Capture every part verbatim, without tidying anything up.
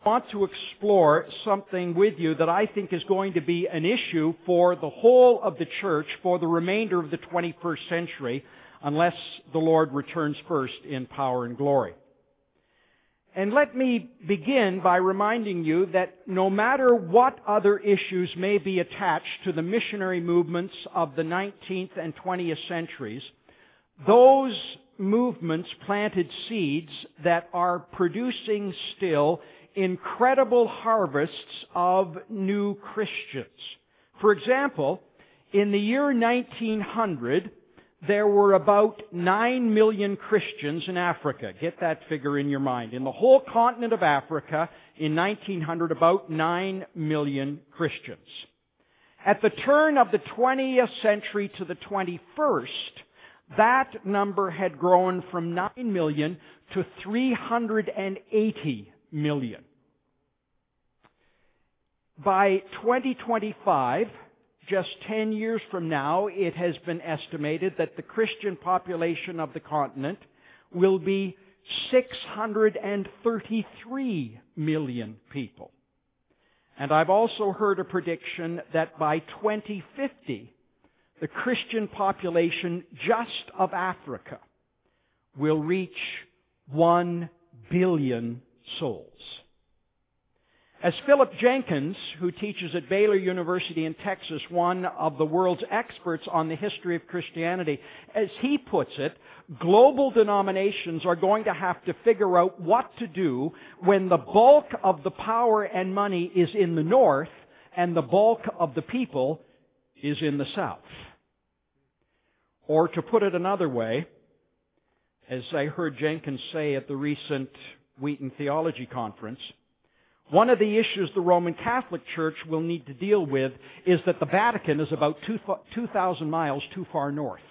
I want to explore something with you that I think is going to be an issue for the whole of the church for the remainder of the twenty-first century, unless the Lord returns first in power and glory. And let me begin by reminding you that no matter what other issues may be attached to the missionary movements of the nineteenth and twentieth centuries, those movements planted seeds that are producing still incredible harvests of new Christians. For example, in the year nineteen hundred, there were about nine million Christians in Africa. Get that figure in your mind. In the whole continent of Africa, in nineteen hundred, about nine million Christians. At the turn of the twentieth century to the twenty-first, that number had grown from nine million to three hundred eighty million. By twenty twenty-five, just ten years from now, it has been estimated that the Christian population of the continent will be six hundred thirty-three million people. And I've also heard a prediction that by twenty fifty, the Christian population just of Africa will reach one billion souls. As Philip Jenkins, who teaches at Baylor University in Texas, one of the world's experts on the history of Christianity, as he puts it, global denominations are going to have to figure out what to do when the bulk of the power and money is in the north and the bulk of the people is in the south. Or to put it another way, as I heard Jenkins say at the recent Wheaton Theology Conference, one of the issues the Roman Catholic Church will need to deal with is that the Vatican is about two thousand miles too far north.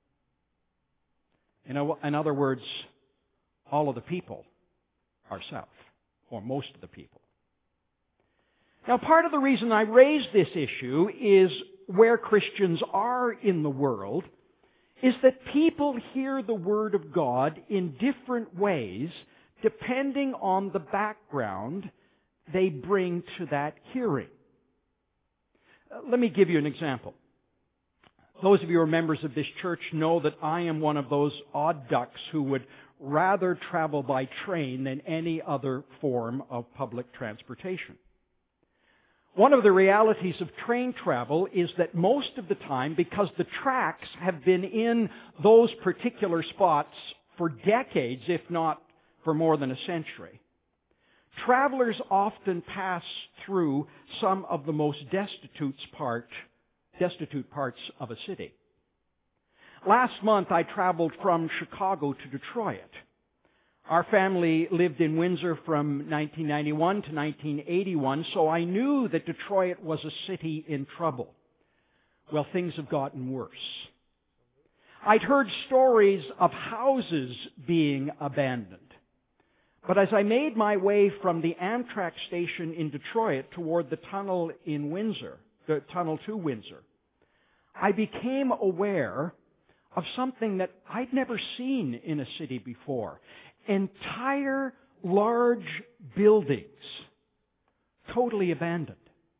In other words, all of the people are south, or most of the people. Now, part of the reason I raise this issue is where Christians are in the world is that people hear the Word of God in different ways depending on the background they bring to that hearing. Uh, let me give you an example. Those of you who are members of this church know that I am one of those odd ducks who would rather travel by train than any other form of public transportation. One of the realities of train travel is that most of the time, because the tracks have been in those particular spots for decades, if not for more than a century, travelers often pass through some of the most destitute part, destitute parts of a city. Last month I traveled from Chicago to Detroit. Our family lived in Windsor from nineteen ninety-one to nineteen eighty-one, so I knew that Detroit was a city in trouble. Well, things have gotten worse. I'd heard stories of houses being abandoned. But as I made my way from the Amtrak station in Detroit toward the tunnel in Windsor, the tunnel to Windsor, I became aware of something that I'd never seen in a city before. Entire large buildings totally abandoned.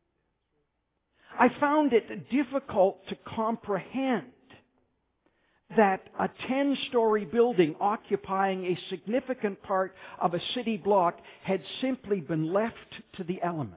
I found it difficult to comprehend that a ten-story building occupying a significant part of a city block had simply been left to the elements.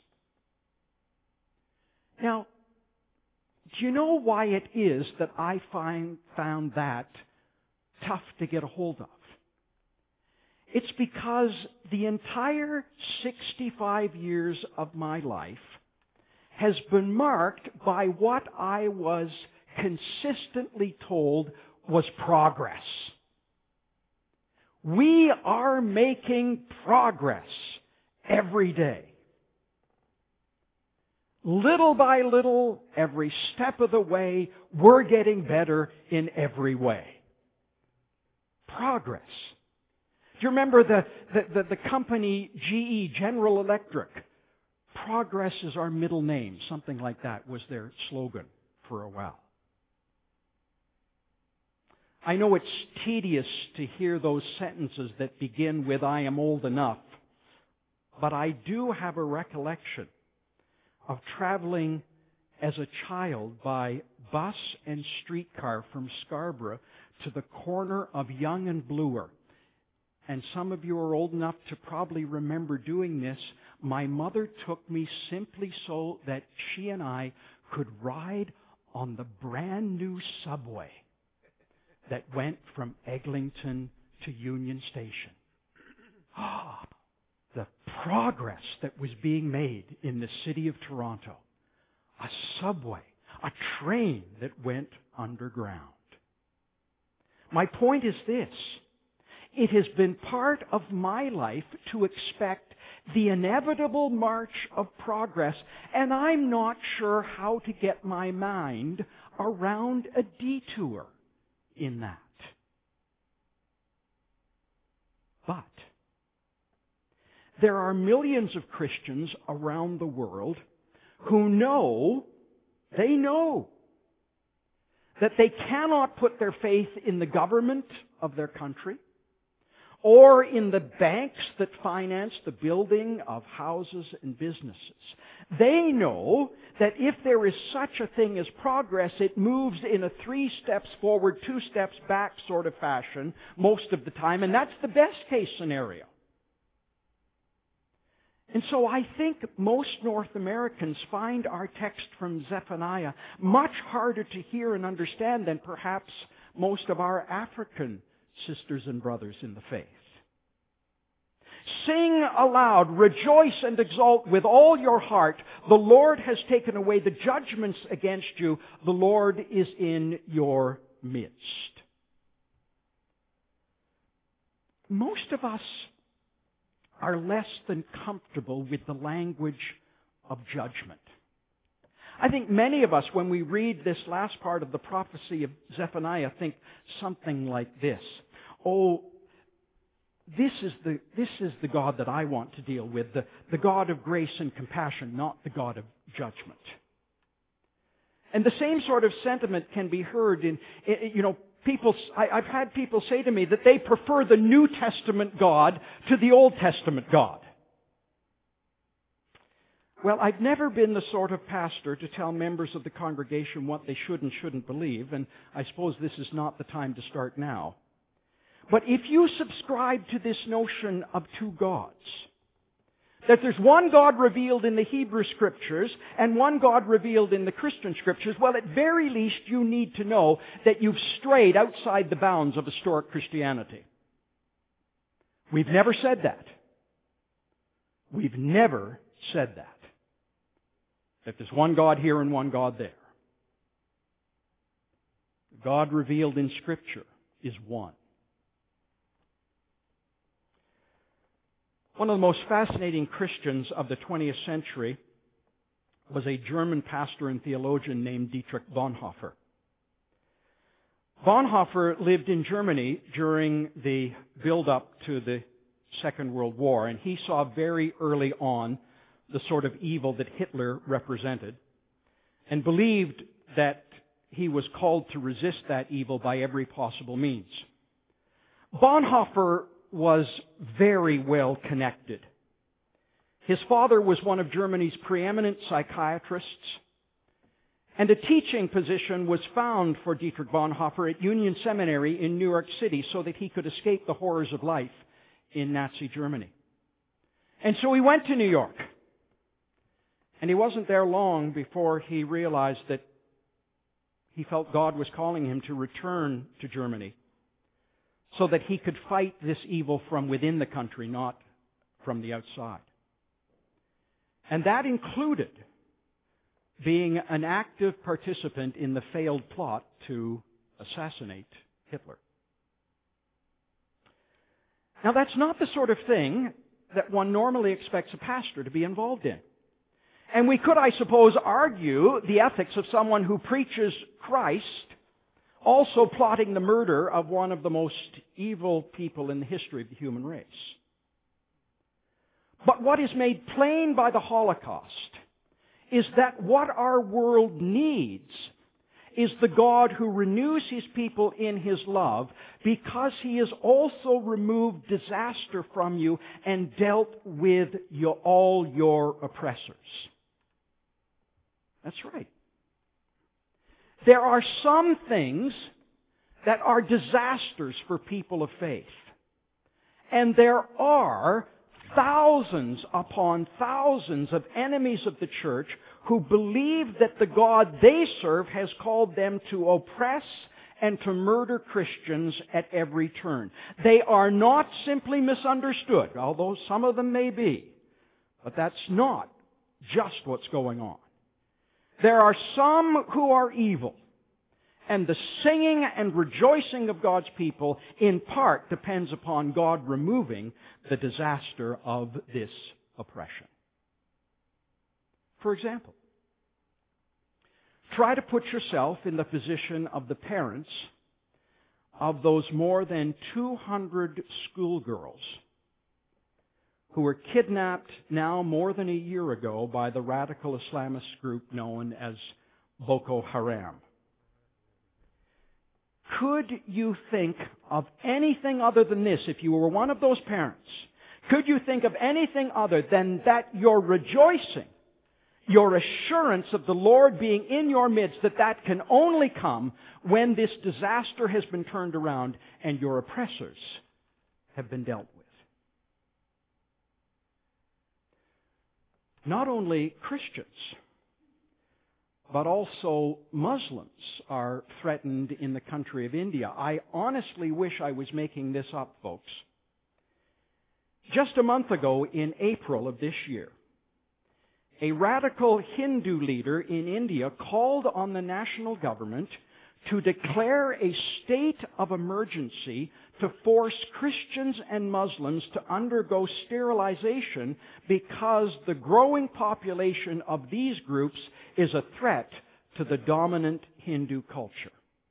Now, do you know why it is that I find, found that tough to get a hold of? It's because the entire sixty-five years of my life has been marked by what I was consistently told was progress. We are making progress every day. Little by little, every step of the way, we're getting better in every way. Progress. Do you remember the, the, the, the company G E, General Electric? Progress is our middle name. Something like that was their slogan for a while. I know it's tedious to hear those sentences that begin with, I am old enough. but I do have a recollection of traveling as a child by bus and streetcar from Scarborough to the corner of Yonge and Bloor. And some of you are old enough to probably remember doing this. My mother took me simply so that she and I could ride on the brand new subway that went from Eglinton to Union Station. Ah, the progress that was being made in the city of Toronto. A subway, a train that went underground. My point is this. It has been part of my life to expect the inevitable march of progress, and I'm not sure how to get my mind around a detour in that. But there are millions of Christians around the world who know, they know, that they cannot put their faith in the government of their country, or in the banks that finance the building of houses and businesses. They know that if there is such a thing as progress, it moves in a three steps forward, two steps back sort of fashion most of the time, and that's the best case scenario. And so I think most North Americans find our text from Zephaniah much harder to hear and understand than perhaps most of our African sisters and brothers in the faith. Sing aloud, rejoice and exult with all your heart. The Lord has taken away the judgments against you. The Lord is in your midst. Most of us are less than comfortable with the language of judgment. I think many of us, when we read this last part of the prophecy of Zephaniah, think something like this. Oh, this is the, this is the God that I want to deal with, the, the God of grace and compassion, not the God of judgment. And the same sort of sentiment can be heard in, you know, people, I, I've had people say to me that they prefer the New Testament God to the Old Testament God. Well, I've never been the sort of pastor to tell members of the congregation what they should and shouldn't believe, and I suppose this is not the time to start now. But if you subscribe to this notion of two gods, that there's one God revealed in the Hebrew Scriptures and one God revealed in the Christian Scriptures, well, at very least you need to know that you've strayed outside the bounds of historic Christianity. We've never said that. We've never said that. That there's one God here and one God there. God revealed in Scripture is one. One of the most fascinating Christians of the twentieth century was a German pastor and theologian named Dietrich Bonhoeffer. Bonhoeffer lived in Germany during the build-up to the Second World War, and he saw very early on the sort of evil that Hitler represented, and believed that he was called to resist that evil by every possible means. Bonhoeffer was very well connected. His father was one of Germany's preeminent psychiatrists, and a teaching position was found for Dietrich Bonhoeffer at Union Seminary in New York City so that he could escape the horrors of life in Nazi Germany. And so he went to New York. And he wasn't there long before he realized that he felt God was calling him to return to Germany so that he could fight this evil from within the country, not from the outside. And that included being an active participant in the failed plot to assassinate Hitler. Now, that's not the sort of thing that one normally expects a pastor to be involved in. And we could, I suppose, argue the ethics of someone who preaches Christ also plotting the murder of one of the most evil people in the history of the human race. But what is made plain by the Holocaust is that what our world needs is the God who renews His people in His love because He has also removed disaster from you and dealt with your, all your oppressors. That's right. There are some things that are disasters for people of faith. And there are thousands upon thousands of enemies of the church who believe that the God they serve has called them to oppress and to murder Christians at every turn. They are not simply misunderstood, although some of them may be. But that's not just what's going on. There are some who are evil. And the singing and rejoicing of God's people in part depends upon God removing the disaster of this oppression. For example, try to put yourself in the position of the parents of those more than two hundred schoolgirls who were kidnapped now more than a year ago by the radical Islamist group known as Boko Haram. Could you think of anything other than this if you were one of those parents? Could you think of anything other than that your rejoicing, your assurance of the Lord being in your midst, that that can only come when this disaster has been turned around and your oppressors have been dealt with? Not only Christians, but also Muslims are threatened in the country of India. I honestly wish I was making this up, folks. Just a month ago, in April of this year, a radical Hindu leader in India called on the national government to declare a state of emergency to force Christians and Muslims to undergo sterilization because the growing population of these groups is a threat to the dominant Hindu culture.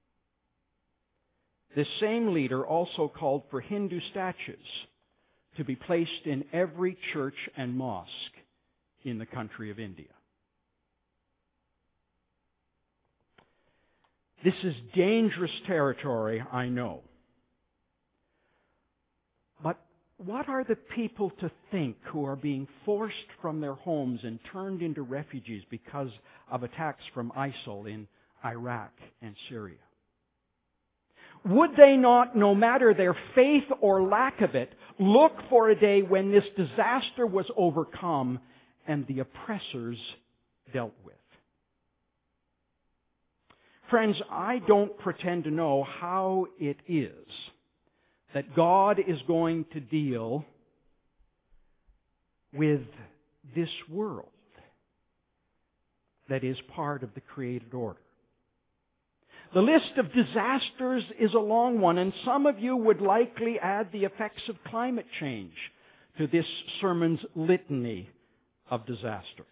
This same leader also called for Hindu statues to be placed in every church and mosque in the country of India. This is dangerous territory, I know. But what are the people to think who are being forced from their homes and turned into refugees because of attacks from ISIL in Iraq and Syria? Would they not, no matter their faith or lack of it, look for a day when this disaster was overcome and the oppressors dealt with? Friends, I don't pretend to know how it is that God is going to deal with this world that is part of the created order. The list of disasters is a long one, and some of you would likely add the effects of climate change to this sermon's litany of disasters.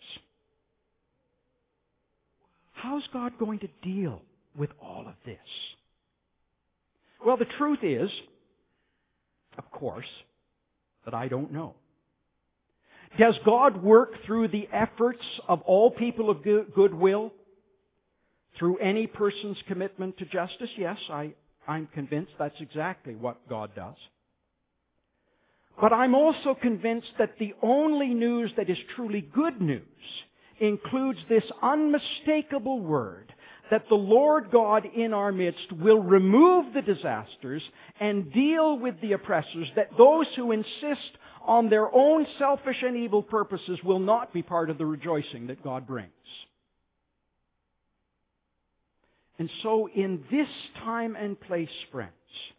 How's God going to deal with all of this? Well, the truth is, of course, that I don't know. Does God work through the efforts of all people of goodwill? Through any person's commitment to justice? Yes, I, I'm convinced that's exactly what God does. But I'm also convinced that the only news that is truly good news includes this unmistakable word that the Lord God in our midst will remove the disasters and deal with the oppressors, that those who insist on their own selfish and evil purposes will not be part of the rejoicing that God brings. And so in this time and place, friends,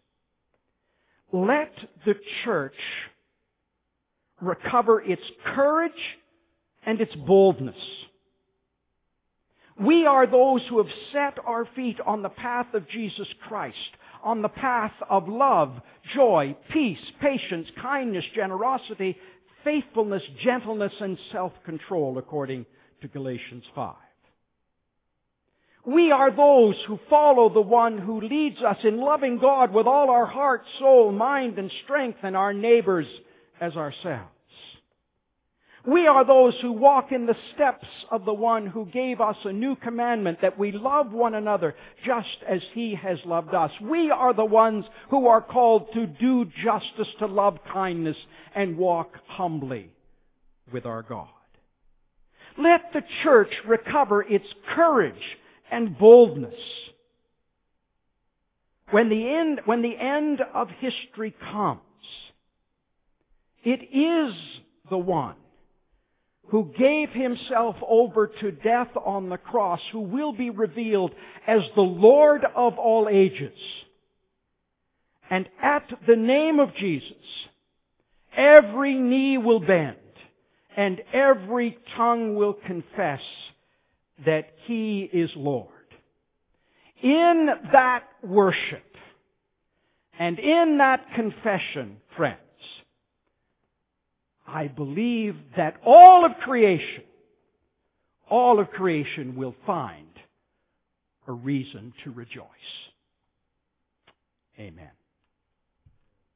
let the church recover its courage and its boldness. We are those who have set our feet on the path of Jesus Christ, on the path of love, joy, peace, patience, kindness, generosity, faithfulness, gentleness, and self-control, according to Galatians five. We are those who follow the one who leads us in loving God with all our heart, soul, mind, and strength, and our neighbors as ourselves. We are those who walk in the steps of the one who gave us a new commandment, that we love one another just as He has loved us. We are the ones who are called to do justice, to love kindness, and walk humbly with our God. Let the church recover its courage and boldness. When the end, when the end of history comes, it is the one who gave Himself over to death on the cross, who will be revealed as the Lord of all ages. And at the name of Jesus, every knee will bend and every tongue will confess that He is Lord. In that worship and in that confession, friends, I believe that all of creation, all of creation will find a reason to rejoice. Amen.